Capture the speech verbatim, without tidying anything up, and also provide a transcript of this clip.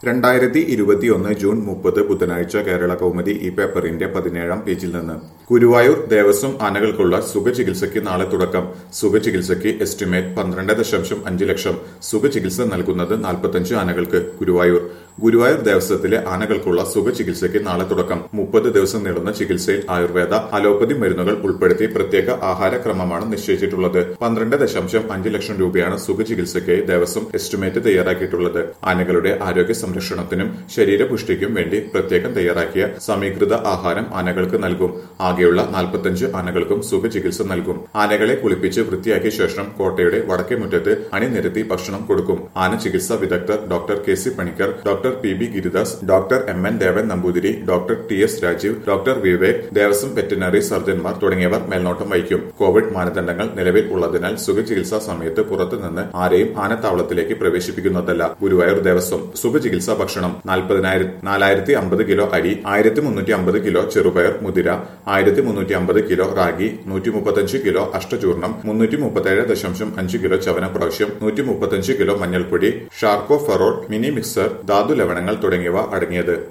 രണ്ടായിരത്തി ഇരുപത്തിയൊന്ന് ജൂൺ മുപ്പത് ബുധനാഴ്ച കേരള കൗമുദി ഈ പേപ്പറിന്റെ പതിനേഴാം പേജിൽ നിന്ന് ഗുരുവായൂർ ദേവസ്വം ആനകൾക്കുള്ള സുഖചികിത്സയ്ക്ക് നാളെ തുടക്കം. സുഖചികിത്സയ്ക്ക് എസ്റ്റിമേറ്റ് പന്ത്രണ്ട് ദശാംശം അഞ്ച് ലക്ഷം. സുഖചികിത്സ നൽകുന്നത് നാൽപ്പത്തഞ്ച് ആനകൾക്ക്. ഗുരുവായൂർ ഗുരുവായൂർ ദേവസ്വത്തിലെ ആനകൾക്കുള്ള സുഖചികിത്സയ്ക്ക് നാളെ തുടക്കം. മുപ്പത് ദിവസം നീളുന്ന ചികിത്സയിൽ ആയുർവേദ, അലോപ്പതി മരുന്നുകൾ ഉൾപ്പെടുത്തി പ്രത്യേക ആഹാരക്രമമാണ് നിശ്ചയിച്ചിട്ടുള്ളത്. പന്ത്രണ്ട് ദശാംശം അഞ്ച് ലക്ഷം രൂപയാണ് സുഖചികിത്സയ്ക്കായി ദേവസ്വം എസ്റ്റിമേറ്റ് തയ്യാറാക്കിയിട്ടുള്ളത്. ആനകളുടെ ആരോഗ്യ സംരക്ഷണത്തിനും ശരീരപുഷ്ടിക്കും വേണ്ടി പ്രത്യേകം തയ്യാറാക്കിയ സമീകൃത ആഹാരം ആനകൾക്ക് നൽകും. ആകെയുള്ള നാൽപ്പത്തഞ്ച് ആനകൾക്കും സുഖചികിത്സ നൽകും. ആനകളെ കുളിപ്പിച്ച് വൃത്തിയാക്കിയ ശേഷം കോട്ടയുടെ വടക്കേ മുറ്റത്ത് അണിനിരത്തി ഭക്ഷണം കൊടുക്കും. ആന ചികിത്സാ വിദഗ്ധർ doctor K C Panicker, doctor P B Giridas, doctor M N Devan Namboothiri, doctor T S Rajeev, doctor Vivek, Devaswom veterinary സർജൻമാർ തുടങ്ങിയവർ മേൽനോട്ടം വഹിക്കും. കോവിഡ് മാനദണ്ഡങ്ങൾ നിലവിൽ ഉള്ളതിനാൽ സുഖചികിത്സാ സമയത്ത് പുറത്തുനിന്ന് ആരെയും ആനത്താവളത്തിലേക്ക് പ്രവേശിപ്പിക്കുന്നതല്ല. ഗുരുവായൂർ ദേവസ്വം സുഖചികിത്സാ ഭക്ഷണം നാൽപ്പതിനായിരം നാലായിരത്തി അമ്പത് കിലോ അരി, ആയിരത്തി മുന്നൂറ്റി അമ്പത് കിലോ ചെറുപയർ മുതിര, ആയിരത്തി മുന്നൂറ്റി അമ്പത് കിലോ റാഗി, നൂറ്റി മുപ്പത്തഞ്ച് കിലോ അഷ്ടചൂർണം, മുന്നൂറ്റി മുപ്പത്തേഴ് ദശാംശം അഞ്ച് കിലോ ചവനപ്രാവശ്യം, നൂറ്റി മുപ്പത്തഞ്ച് കിലോ മഞ്ഞൾപ്പൊടി, ഷാർക്കോ ഫെറോൾ, മിനി മിക്സർ, ധാതു ലവണങ്ങൾ തുടങ്ങിയവ അടങ്ങിയത്.